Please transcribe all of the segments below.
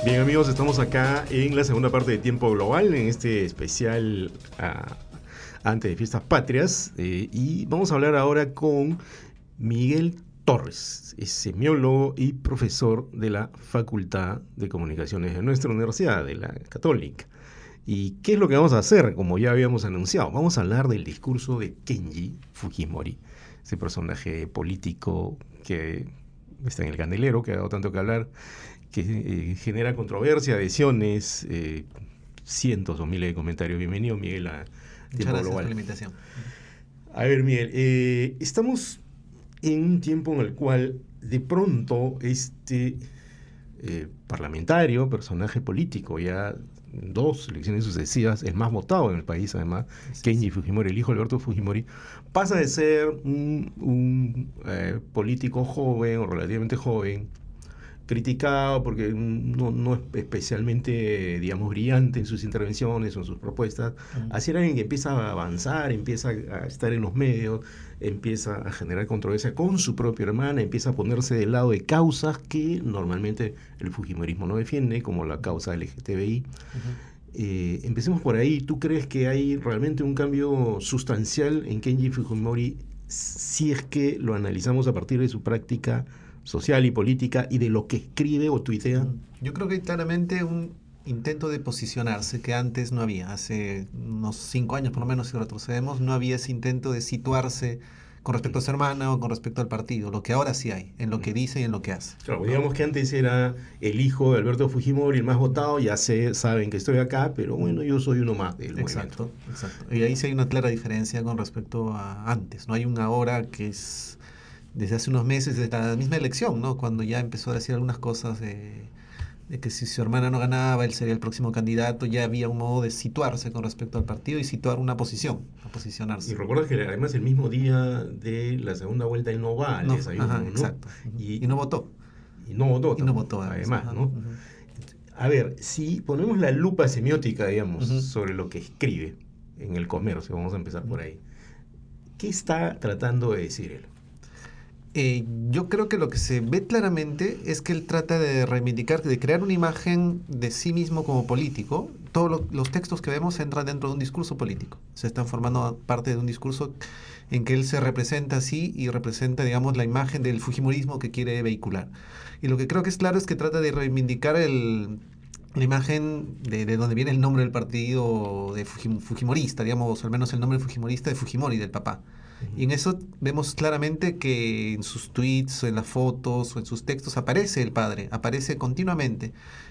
Bien amigos, estamos acá en la segunda parte de Tiempo Global, en este especial antes de Fiestas Patrias, y vamos a hablar ahora con Miguel Torres, es semiólogo y profesor de la Facultad de Comunicaciones de nuestra universidad, de la Católica. ¿Y qué es lo que vamos a hacer? Como ya habíamos anunciado, vamos a hablar del discurso de Kenji Fujimori, ese personaje político que está en el candelero, que ha dado tanto que hablar, que genera controversia, adhesiones, cientos o miles de comentarios. Bienvenido, Miguel, a Tiempo Global. Muchas gracias por la invitación. A ver, Miguel, estamos en un tiempo en el cual de pronto este parlamentario, personaje político, ya dos elecciones sucesivas, el más votado en el país además, Kenji Fujimori, el hijo de Alberto Fujimori, pasa de ser un político joven o relativamente joven, criticado porque no es especialmente, digamos, brillante en sus intervenciones o en sus propuestas, así era alguien que empieza a avanzar, empieza a estar en los medios, empieza a generar controversia con su propia hermana, empieza a ponerse del lado de causas que normalmente el fujimorismo no defiende, como la causa LGTBI. Empecemos por ahí. ¿Tú crees que hay realmente un cambio sustancial en Kenji Fujimori si es que lo analizamos a partir de su práctica social y política y de lo que escribe o tuitea? Yo creo que hay claramente un intento de posicionarse que antes no había. Hace unos 5 años, por lo menos, si retrocedemos, no había ese intento de situarse con respecto a su hermana o con respecto al partido, lo que ahora sí hay, en lo que dice y en lo que hace. Claro, digamos que antes era el hijo de Alberto Fujimori, el más votado, ya saben que estoy acá, pero bueno, yo soy uno más del movimiento. Exacto. Y ahí sí hay una clara diferencia con respecto a antes. No hay un ahora que es desde hace unos meses, desde la misma elección, ¿no? Cuando ya empezó a decir algunas cosas de que si su hermana no ganaba, él sería el próximo candidato, ya había un modo de situarse con respecto al partido y situar una posición, a posicionarse. Y recuerdas que además el mismo día de la segunda vuelta él no va al desayuno, ¿no? Exacto. Y no votó. Y no votó. Y no votó, además, ¿no? A ver, si ponemos la lupa semiótica, digamos, sobre lo que escribe en El Comercio, vamos a empezar por ahí, ¿qué está tratando de decir él? Yo creo que lo que se ve claramente es que él trata de reivindicar, de crear una imagen de sí mismo como político. Todos los textos que vemos entran dentro de un discurso político. Se están formando parte de un discurso en que él se representa así y representa, digamos, la imagen del fujimorismo que quiere vehicular. Y lo que creo que es claro es que trata de reivindicar la imagen de donde viene el nombre del partido de fujimorista, digamos, al menos el nombre fujimorista de Fujimori, del papá. Y en eso vemos claramente que en sus tweets, o en las fotos, o en sus textos aparece el padre, aparece continuamente.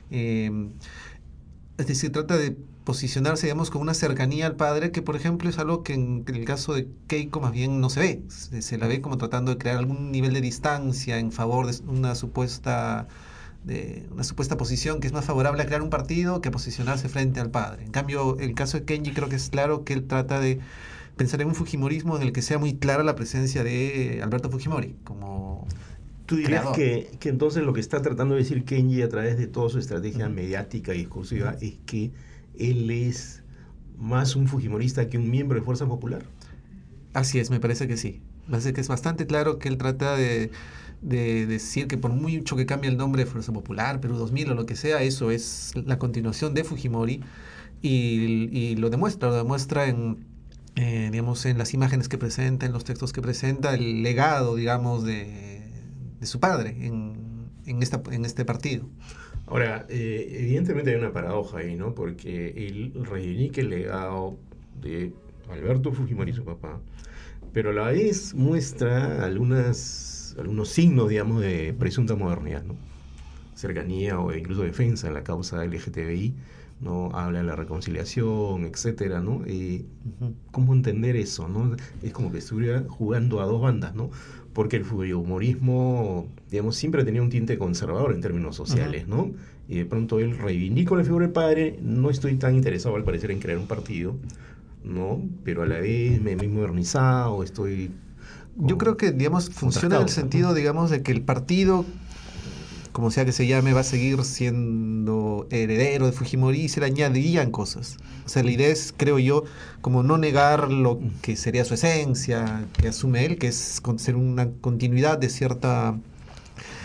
Es decir, trata de posicionarse, digamos, con una cercanía al padre, que por ejemplo es algo que en el caso de Keiko más bien no se ve. Se la ve como tratando de crear algún nivel de distancia en favor de una supuesta posición que es más favorable a crear un partido que a posicionarse frente al padre. En cambio, el caso de Kenji creo que es claro que él trata de pensar en un fujimorismo en el que sea muy clara la presencia de Alberto Fujimori como ¿Tú dirías creador. que entonces lo que está tratando de decir Kenji a través de toda su estrategia mediática y discursiva es que él es más un fujimorista que un miembro de Fuerza Popular? Así es, me parece que sí. Me parece que es bastante claro que él trata de decir que por mucho que cambie el nombre de Fuerza Popular, Perú 2000 o lo que sea, eso es la continuación de Fujimori y lo demuestra digamos, en las imágenes que presenta, en los textos que presenta, el legado, digamos, de su padre en este partido. Ahora, evidentemente hay una paradoja ahí, ¿no? Porque él reivindica el legado de Alberto Fujimori, su papá, pero a la vez muestra algunos signos, digamos, de presunta modernidad, ¿no? Cercanía o incluso defensa de la causa LGTBI, ¿no? Habla de la reconciliación, etcétera, ¿no? ¿Cómo entender eso, no? Es como que estuviera jugando a dos bandas, ¿no? Porque el humorismo, digamos, siempre tenía un tinte conservador en términos sociales, ¿no? Y de pronto él reivindica la figura del padre, no estoy tan interesado al parecer en crear un partido, ¿no? Pero a la vez me he modernizado, estoy... Yo creo que, digamos, funciona en el sentido, digamos, de que el partido, como sea que se llame, va a seguir siendo heredero de Fujimori y se le añadirían cosas. O sea, la idea es, creo yo, como no negar lo que sería su esencia, que asume él, que es ser una continuidad de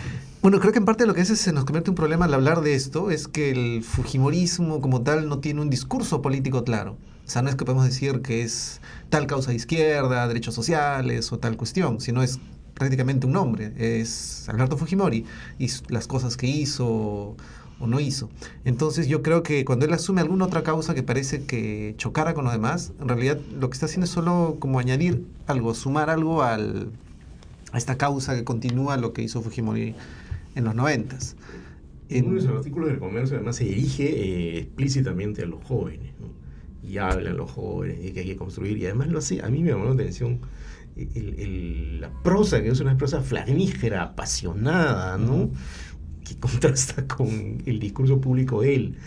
Bueno, creo que en parte lo que hace se nos convierte en un problema al hablar de esto es que el fujimorismo como tal no tiene un discurso político claro. O sea, no es que podemos decir que es tal causa de izquierda, derechos sociales o tal cuestión, sino es prácticamente un nombre, es Alberto Fujimori y las cosas que hizo o no hizo. Entonces yo creo que cuando él asume alguna otra causa que parece que chocara con lo demás, en realidad lo que está haciendo es solo como añadir algo, sumar algo a esta causa que continúa lo que hizo Fujimori en los 90s. En uno de sus artículos del Comercio además se dirige explícitamente a los jóvenes, ¿no? Y habla a los jóvenes de que hay que construir, y además lo hace, a mí me llamó la atención la prosa, que es una prosa flamígera, apasionada, ¿no? Que contrasta con el discurso público de él.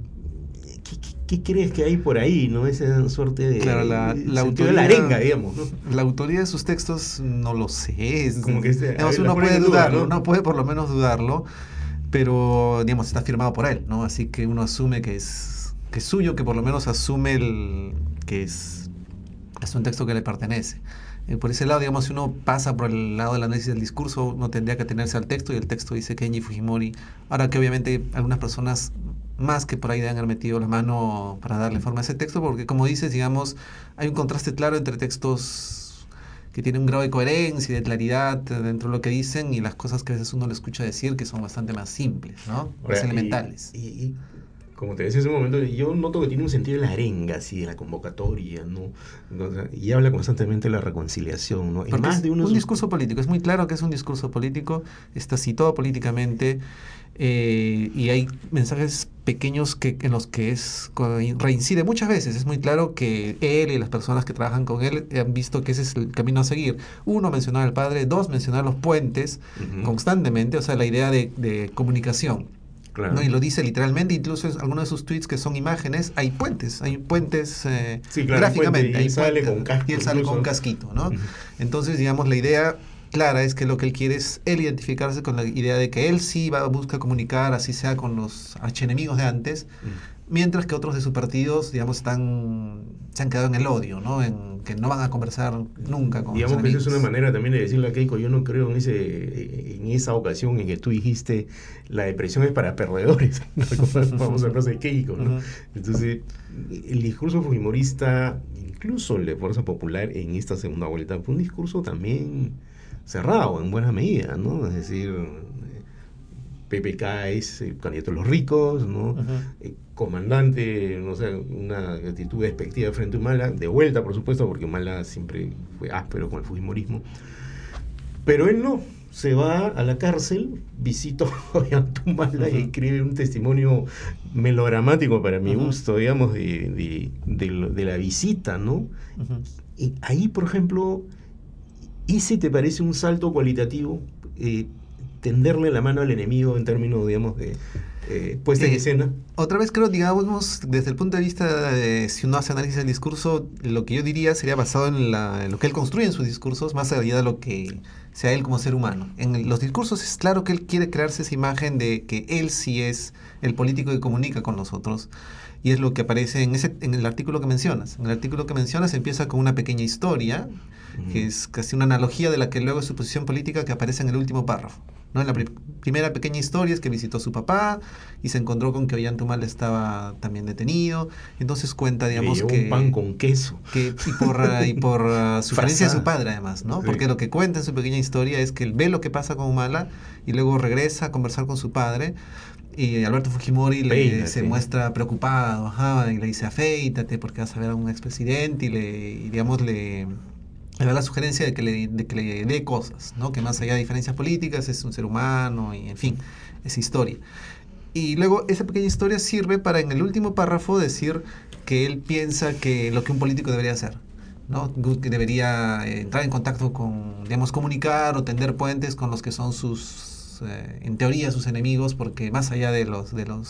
¿Qué crees que hay por ahí, no? Esa suerte de... Claro, la autoría de la arenga, digamos, ¿no? La autoría de sus textos no lo sé. Como que digamos, uno puede dudarlo, ¿no? Uno puede por lo menos dudarlo, pero, digamos, está firmado por él, ¿no? Así que uno asume que es suyo, que por lo menos asume que es un texto que le pertenece. Por ese lado, digamos, si uno pasa por el lado del análisis del discurso, uno tendría que atenerse al texto, y el texto dice Kenji Fujimori. Ahora que obviamente algunas personas más que por ahí deben haber metido la mano para darle forma a ese texto, porque como dices, digamos, hay un contraste claro entre textos que tienen un grado de coherencia y de claridad dentro de lo que dicen y las cosas que a veces uno le escucha decir, que son bastante más simples, ¿no? Más elementales. Y como te decía hace un momento, yo noto que tiene un sentido de la arenga, así, de la convocatoria, ¿no? Y habla constantemente de la reconciliación, ¿no? Porque más de un discurso político, es muy claro que es un discurso político, está citado políticamente, y hay mensajes pequeños en los que reincide muchas veces. Es muy claro que él y las personas que trabajan con él han visto que ese es el camino a seguir. Uno, mencionar al padre; dos, mencionar los puentes constantemente, o sea, la idea de comunicación. Claro. ¿No? Y lo dice literalmente, incluso en algunos de sus tweets que son imágenes, hay puentes sí, claro, gráficamente. Y él sale con casco. Y él sale con un casquito, ¿no? Entonces, digamos, la idea clara es que lo que él quiere es él identificarse con la idea de que él sí busca comunicar, así sea con los archienemigos de antes, mientras que otros de sus partidos, digamos, se han quedado en el odio, ¿no? En que no van a conversar nunca con digamos los que enemigos. esa es una manera también de decirle a Keiko: yo no creo en esa ocasión en que tú dijiste la depresión es para perdedores. Vamos a hablar de Keiko, ¿no? Entonces, el discurso fujimorista, incluso el de Fuerza Popular en esta segunda vuelta, fue un discurso también cerrado en buena medida, ¿no? Es decir, PPK es el candidato de los ricos, ¿no? Comandante, no sé, una actitud despectiva frente a Humala, de vuelta, por supuesto, porque Humala siempre fue áspero con el fujimorismo. Pero él no, se va a la cárcel, visita a Humala y escribe un testimonio melodramático para mi gusto, digamos, de la visita, ¿no? Y ahí, por ejemplo, ¿ese te parece un salto cualitativo? Tenderle la mano al enemigo en términos, digamos, de puesta en escena. Otra vez creo, digamos, desde el punto de vista de si uno hace análisis del discurso, lo que yo diría sería basado en lo que él construye en sus discursos, más allá de lo que sea él como ser humano. En los discursos es claro que él quiere crearse esa imagen de que él sí es el político que comunica con los otros. Y es lo que aparece en el artículo que mencionas. En el artículo que mencionas empieza con una pequeña historia, que es casi una analogía de la que luego es su posición política, que aparece en el último párrafo, ¿no? En la primera pequeña historia es que visitó a su papá y se encontró con que Ollanta estaba también detenido. Entonces cuenta, digamos, que un pan con queso. Y por sugerencia de su padre, además, ¿no? Sí. Porque lo que cuenta en su pequeña historia es que él ve lo que pasa con Humala y luego regresa a conversar con su padre. Y Alberto Fujimori se muestra preocupado, y le dice: afeítate porque vas a ver a un expresidente, y digamos, le da la sugerencia de que le dé cosas, ¿no? Que más allá de diferencias políticas es un ser humano, y en fin, es historia. Y luego esa pequeña historia sirve para, en el último párrafo, decir que él piensa que lo que un político debería hacer, ¿no? Que debería entrar en contacto con, digamos, comunicar o tender puentes con los que son en teoría sus enemigos, porque más allá de los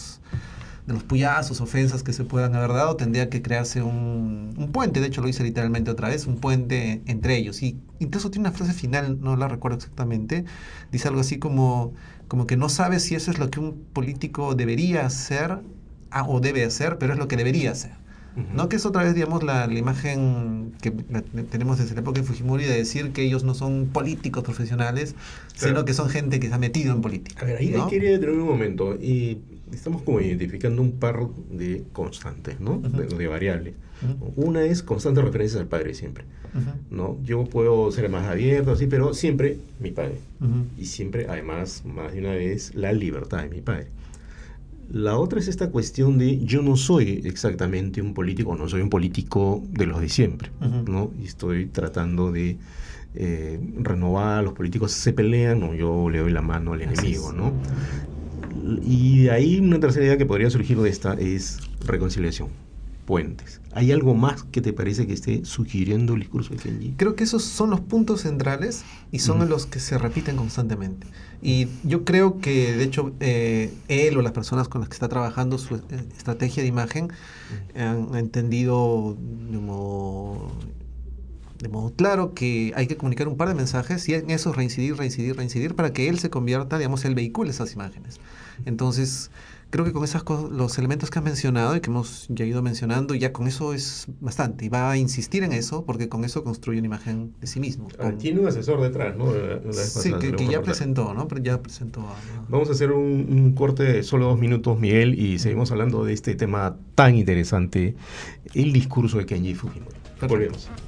puyazos, ofensas que se puedan haber dado, tendría que crearse un puente. De hecho, lo dice literalmente otra vez, un puente entre ellos. Y incluso tiene una frase final, no la recuerdo exactamente, dice algo así como que no sabe si eso es lo que un político debería hacer o debe hacer, pero es lo que debería hacer, Ujú. ¿no? Que es otra vez, digamos, la imagen que tenemos desde la época de Fujimori de decir que ellos no son políticos profesionales, Claro. sino que son gente que se ha metido en política, A ver, ahí ¿no? quería detener un momento. Y estamos como identificando un par de constantes, ¿no? Ujú, De variables. ujú, Una es constante referencia al padre siempre, ujú, ¿no? Yo puedo ser más abierto, así, pero siempre mi padre. ujú, Y siempre, además, más de una vez, la libertad de mi padre. La otra es esta cuestión de yo no soy exactamente un político, no soy un político de los de siempre, ujú. ¿no? Y estoy tratando de renovar, los políticos se pelean, o yo le doy la mano al Así enemigo, es. ¿no? Y de ahí una tercera idea que podría surgir de esta es reconciliación, puentes. ¿Hay algo más que te parece que esté sugiriendo el discurso de Kenji? Creo que esos son los puntos centrales y Ujú. son los que se repiten constantemente. Y yo creo que, de hecho, él o las personas con las que está trabajando su estrategia de imagen han entendido de modo claro que hay que comunicar un par de mensajes y en eso reincidir para que él se convierta, digamos, el vehículo de esas imágenes. Entonces, creo que con esas cosas, los elementos que has mencionado y que hemos ya ido mencionando, ya con eso es bastante. Y va a insistir en eso porque con eso construye una imagen de sí mismo. Ah, tiene un asesor detrás, ¿no? La vez Sí, pasada se lo que hemos ya reportado. presentó, ¿no? Pero ya presentó Vamos a hacer un corte de solo 2 minutos, Miguel, y seguimos hablando de este tema tan interesante, el discurso de Kenji Fujimori. Perfecto. Volvemos.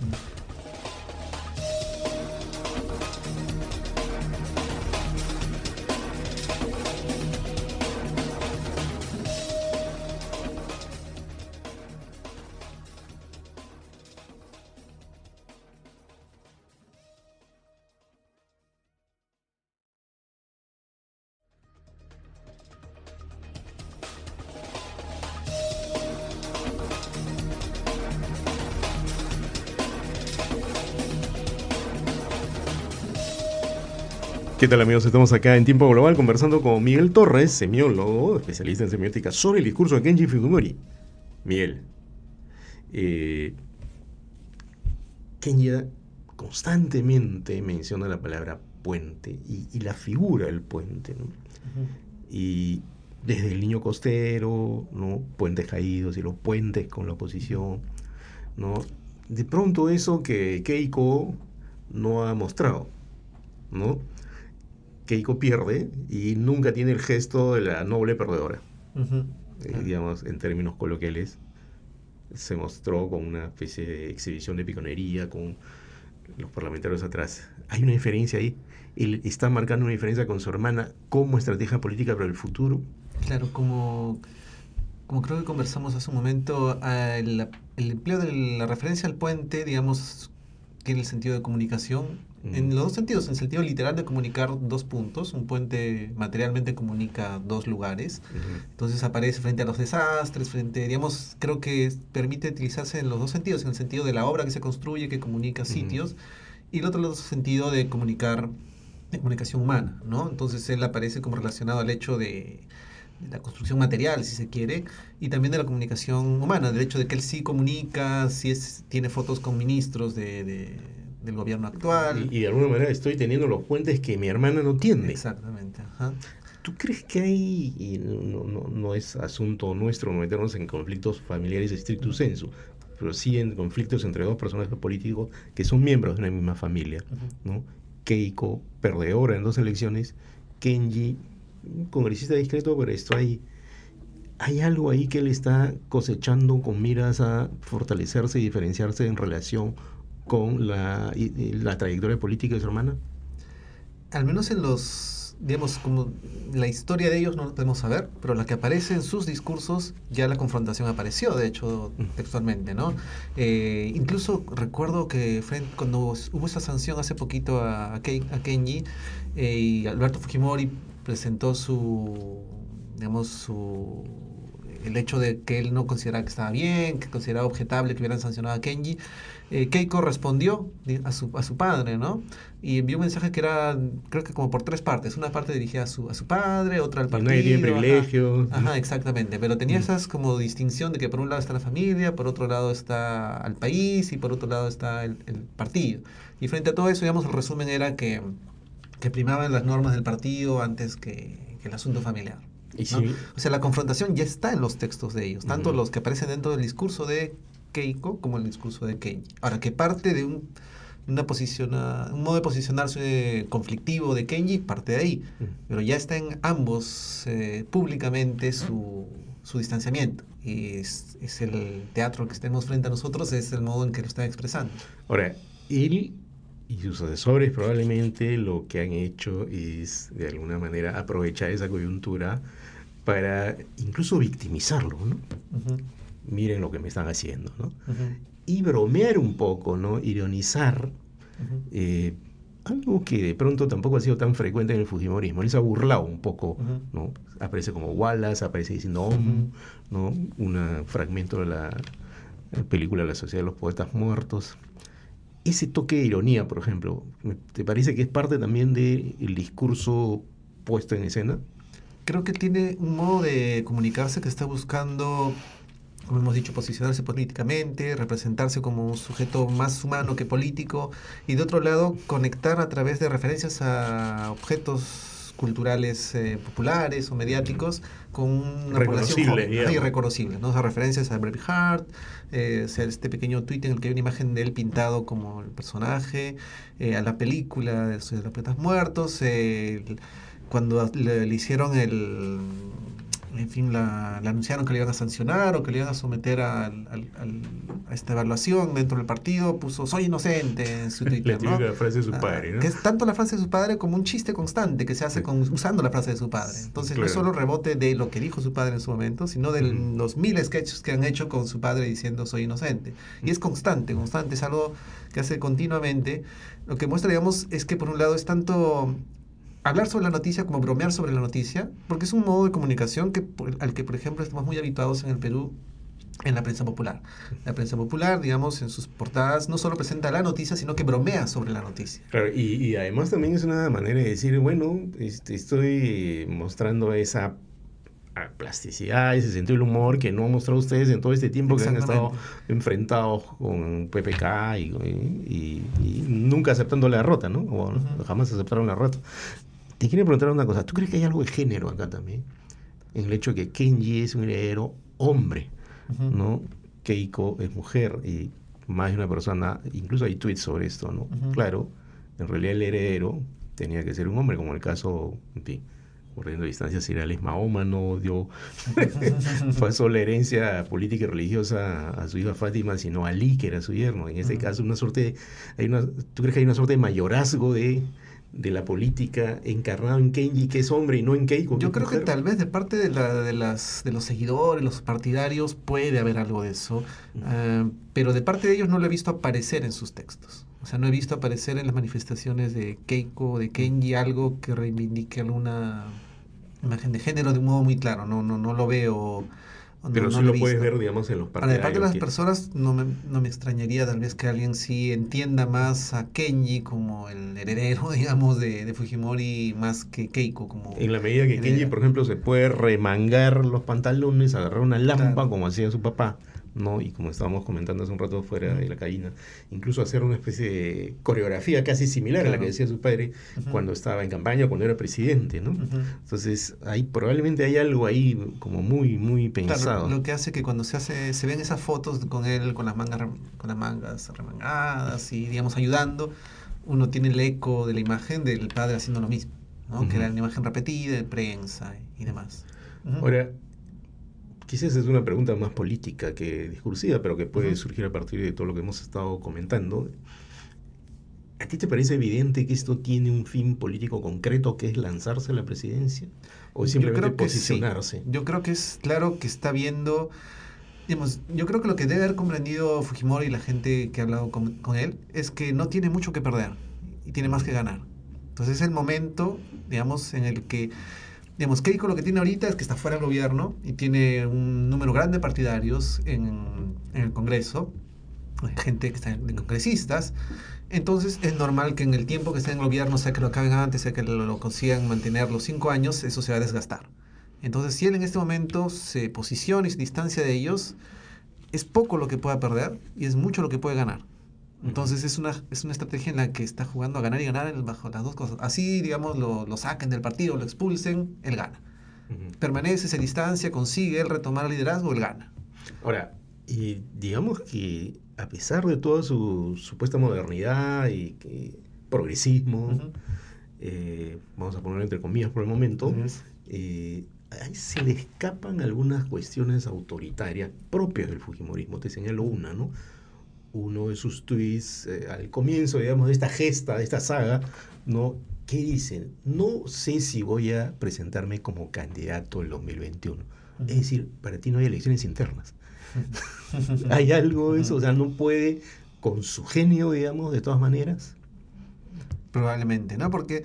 ¿Qué tal, amigos? Estamos acá en Tiempo Global conversando con Miguel Torres, semiólogo, especialista en semiótica, sobre el discurso de Kenji Fujimori. Miguel, eh, Kenya constantemente menciona la palabra puente y la figura del puente, ¿no? Ujú. Y desde el niño costero, ¿no? Puentes caídos y los puentes con la Ujú. oposición, ¿no? De pronto eso que Keiko no ha mostrado, ¿no? Keiko pierde y nunca tiene el gesto de la noble perdedora, Ujú. Claro. digamos, en términos coloquiales. Se mostró con una especie de exhibición de piconería, con los parlamentarios atrás. Hay una diferencia ahí. Él está marcando una diferencia con su hermana como estrategia política para el futuro. Claro, como creo que conversamos hace un momento, el empleo de la referencia al puente, digamos, tiene el sentido de comunicación, en Mm, los dos sentidos, en el sentido literal de comunicar dos puntos, un puente materialmente comunica dos lugares, ujú, entonces aparece frente a los desastres, frente, digamos, creo que permite utilizarse en los dos sentidos, en el sentido de la obra que se construye, que comunica ujú. sitios, y el otro sentido de comunicar, de comunicación humana, ¿no? Entonces él aparece como relacionado al hecho de la construcción material, si se quiere, y también de la comunicación humana, del hecho de que él sí comunica, sí tiene fotos con ministros del gobierno actual. Y de alguna manera estoy teniendo los puentes que mi hermana no tiene. Exactamente, ajá. ¿Tú crees que hay, y no es asunto nuestro no meternos en conflictos familiares stricto Ujú, sensu, pero sí en conflictos entre dos personajes políticos que son miembros de una misma familia, ujú. ¿no? Keiko, perdedora en 2 elecciones, Kenji, un congresista discreto, pero esto hay algo ahí que él está cosechando con miras a fortalecerse y diferenciarse en relación con la trayectoria política de su hermana. Al menos en los, digamos, como la historia de ellos no lo podemos saber, pero la que aparece en sus discursos, ya la confrontación apareció, de hecho, textualmente, ¿no? Incluso recuerdo que cuando hubo esa sanción hace poquito a Kenji, y Alberto Fujimori presentó digamos, el hecho de que él no consideraba que estaba bien, que consideraba objetable que hubieran sancionado a Kenji, Keiko respondió a su padre, ¿no? Y envió un mensaje que era, creo que como por tres partes. Una parte dirigida a su padre, otra al Y nadie tiene partido, ajá. privilegios. Ajá, exactamente. Pero tenía esas como distinción de que por un lado está la familia, por otro lado está al país y por otro lado está el partido. Y frente a todo eso, digamos, el resumen era que primaban las normas del partido antes que el asunto familiar. Y ¿no? sí. O sea, la confrontación ya está en los textos de ellos, tanto los que aparecen dentro del discurso de Keiko como el discurso de Kenji. Ahora, que parte de un modo de posicionarse conflictivo de Kenji, parte de ahí, pero ya está en ambos públicamente su distanciamiento. Y es el teatro que tenemos frente a nosotros, es el modo en que lo están expresando. Ahora, él y sus asesores probablemente lo que han hecho es, de alguna manera, aprovechar esa coyuntura para incluso victimizarlo, ¿no? Miren lo que me están haciendo, ¿no? Y bromear un poco, ¿no? Ironizar, algo que de pronto tampoco ha sido tan frecuente en el fujimorismo. Él se ha burlado un poco, ¿no? Aparece como Wallace, aparece diciendo ¿no? Un fragmento de la película La Sociedad de los Poetas Muertos. Ese toque de ironía, por ejemplo, ¿te parece que es parte también del discurso puesto en escena? Creo que tiene un modo de comunicarse que está buscando, como hemos dicho, posicionarse políticamente, representarse como un sujeto más humano que político, y de otro lado, conectar a través de referencias a objetos culturales populares o mediáticos con una población joven, irreconocible, ¿no? O sea, referencias a Braveheart, o sea, este pequeño tweet en el que hay una imagen de él pintado como el personaje, a la película de los Poetas Muertos, cuando le hicieron en fin, le anunciaron que le iban a sancionar o que le iban a someter a esta evaluación dentro del partido, puso "soy inocente" en su Twitter, la típica ¿no? frase de su padre, ¿no? Que es tanto la frase de su padre como un chiste constante que se hace usando la frase de su padre. Entonces no es solo rebote de lo que dijo su padre en su momento, sino de los 1000 sketches que han hecho con su padre diciendo "soy inocente". Y es constante, es algo que hace continuamente. Lo que muestra, digamos, es que por un lado es tanto hablar sobre la noticia como bromear sobre la noticia, porque es un modo de comunicación al que, por ejemplo, estamos muy habituados en el Perú en la prensa popular. La prensa popular, digamos, en sus portadas no solo presenta la noticia, sino que bromea sobre la noticia. Claro, y además también es una manera de decir, bueno, estoy mostrando esa plasticidad, ese sentido del humor que no han mostrado ustedes en todo este tiempo que han estado enfrentados con PPK y nunca aceptando la derrota, ¿no? O jamás aceptaron la derrota. Te quiero preguntar una cosa, ¿tú crees que hay algo de género acá también? En el hecho que Kenji es un heredero hombre, ¿no? Keiko es mujer y más de una persona, incluso hay tweets sobre esto, ¿no? Claro, en realidad el heredero tenía que ser un hombre, como el caso, en fin, corriendo distancias irales, Mahoma no dio, pasó la herencia política y religiosa a su hija Fátima, sino a Ali, que era su yerno. En este caso, ¿tú crees que hay una suerte de mayorazgo de la política encarnado en Kenji, que es hombre, y no en Keiko? Yo creo que tal vez de parte de los seguidores, los partidarios, puede haber algo de eso, pero de parte de ellos no lo he visto aparecer en sus textos. O sea, no he visto aparecer en las manifestaciones de Keiko, de Kenji, algo que reivindique alguna imagen de género de un modo muy claro. No lo veo. Pero sí lo puedes ver, digamos, en los Para de parte de partidarios. las personas, no me extrañaría tal vez que alguien sí entienda más a Kenji como el heredero, digamos, de Fujimori, más que Keiko como En la medida que heredera. Kenji, por ejemplo, se puede remangar los pantalones, agarrar una lámpara, Claro, como hacía su papá, ¿no? Y como estábamos comentando hace un rato fuera de la cabina, incluso hacer una especie de coreografía casi similar a la que decía su padre cuando estaba en campaña, cuando era presidente, ¿no? Entonces, probablemente hay algo ahí como muy, muy pensado. Claro, lo que hace que cuando se ven esas fotos con él con las mangas remangadas y, digamos, ayudando, uno tiene el eco de la imagen del padre haciendo lo mismo, ¿no? Que era una imagen repetida de prensa y demás. Ahora, quizás es una pregunta más política que discursiva, pero que puede surgir a partir de todo lo que hemos estado comentando. ¿A ti te parece evidente que esto tiene un fin político concreto, que es lanzarse a la presidencia? ¿O es simplemente posicionarse? Sí. Yo creo que es claro que está viendo, digamos, yo creo que lo que debe haber comprendido Fujimori y la gente que ha hablado con él es que no tiene mucho que perder y tiene más que ganar. Entonces es el momento, digamos, en el que, digamos, Keiko lo que tiene ahorita es que está fuera del gobierno y tiene un número grande de partidarios en el Congreso, gente que está de congresistas. Entonces es normal que en el tiempo que esté en el gobierno, sea que lo acaben antes, sea que lo consigan mantener los 5 años, eso se va a desgastar. Entonces, si él en este momento se posiciona y se distancia de ellos, es poco lo que pueda perder y es mucho lo que puede ganar. Entonces es una estrategia en la que está jugando a ganar y ganar bajo las dos cosas. Así, digamos, lo saquen del partido, lo expulsen, él gana. permanece, se distancia, consigue él retomar el liderazgo, él gana. Ahora, y digamos que a pesar de toda su supuesta modernidad y progresismo, vamos a ponerlo entre comillas por el momento, ahí se le escapan algunas cuestiones autoritarias propias del fujimorismo. Te señalo una, ¿no? Uno de sus tweets al comienzo, digamos, de esta gesta, de esta saga, ¿no? ¿Qué dicen? No sé si voy a presentarme como candidato el 2021. Es decir, para ti no hay elecciones internas. ¿Hay algo de eso? O sea, no puede con su genio, digamos, de todas maneras. Probablemente, ¿no? Porque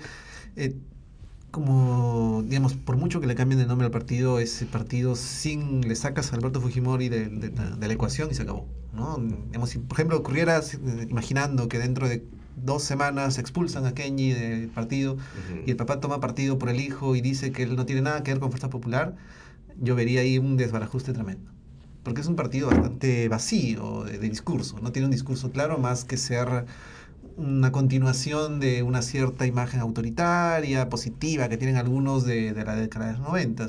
como, digamos, por mucho que le cambien de nombre al partido, ese partido le sacas a Alberto Fujimori de la ecuación y se acabó, ¿no? Digamos, si por ejemplo ocurriera, imaginando que dentro de 2 semanas expulsan a Kenji del partido y el papá toma partido por el hijo y dice que él no tiene nada que ver con Fuerza Popular, yo vería ahí un desbarajuste tremendo. Porque es un partido bastante vacío de discurso, no tiene un discurso claro más que ser una continuación de una cierta imagen autoritaria, positiva, que tienen algunos de la década de los 90.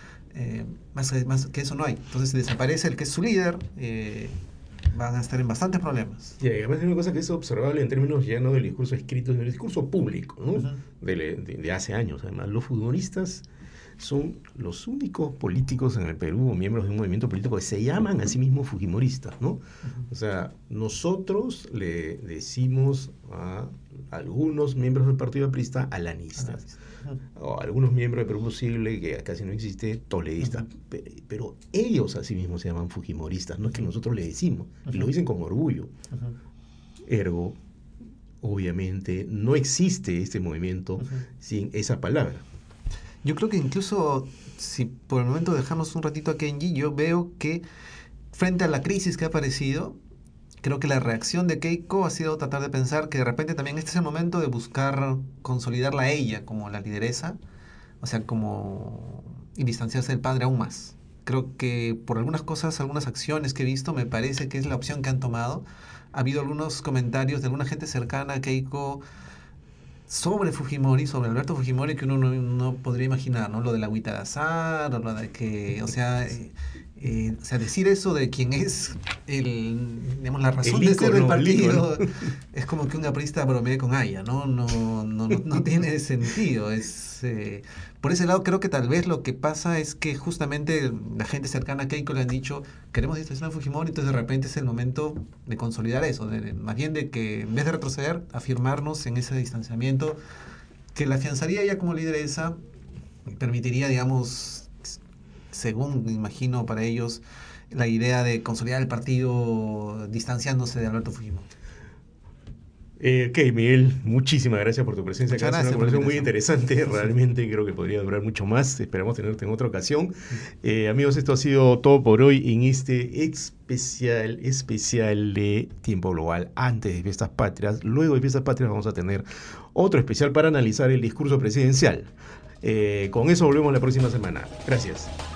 Más que eso no hay. Entonces, si desaparece el que es su líder, van a estar en bastantes problemas. Y además hay una cosa que es observable en términos ya no del discurso escrito, sino del discurso público, ¿no? De hace años. Además, los futbolistas son los únicos políticos en el Perú, o miembros de un movimiento político que se llaman a sí mismos fujimoristas, ¿no? O sea, nosotros le decimos a algunos miembros del Partido Aprista alanistas, o a algunos miembros de Perú Posible, que casi no existe, toledistas, pero ellos a sí mismos se llaman fujimoristas, no es que nosotros le decimos, y lo dicen con orgullo. Ergo, obviamente, no existe este movimiento sin esa palabra. Yo creo que incluso, si por el momento dejamos un ratito a Kenji, yo veo que frente a la crisis que ha aparecido, creo que la reacción de Keiko ha sido tratar de pensar que de repente también este es el momento de buscar consolidarla a ella como la lideresa, o sea, y distanciarse del padre aún más. Creo que por algunas cosas, algunas acciones que he visto, me parece que es la opción que han tomado. Ha habido algunos comentarios de alguna gente cercana a Keiko sobre Fujimori, sobre Alberto Fujimori, que uno no podría imaginar, ¿no? Lo de la agüita de azar, o lo de que, o sea, decir eso de quien es digamos, la razón de ser del partido, ¿no? Es como que un aprista bromee con Aya, ¿no? No tiene sentido. Por ese lado creo que tal vez lo que pasa es que justamente la gente cercana a Keiko le han dicho, queremos distanciar a Fujimori, entonces de repente es el momento de consolidar eso, más bien de que en vez de retroceder, afirmarnos en ese distanciamiento, que la afianzaría ella como lideresa, permitiría, digamos, según imagino para ellos, la idea de consolidar el partido distanciándose de Alberto Fujimori. Ok, Miguel, muchísimas gracias por tu presencia acá. Es una conversación muy interesante, realmente creo que podría durar mucho más. Esperamos tenerte en otra ocasión. Amigos, esto ha sido todo por hoy en este especial de Tiempo Global antes de Fiestas Patrias. Luego de Fiestas Patrias vamos a tener otro especial para analizar el discurso presidencial. Con eso volvemos la próxima semana. Gracias.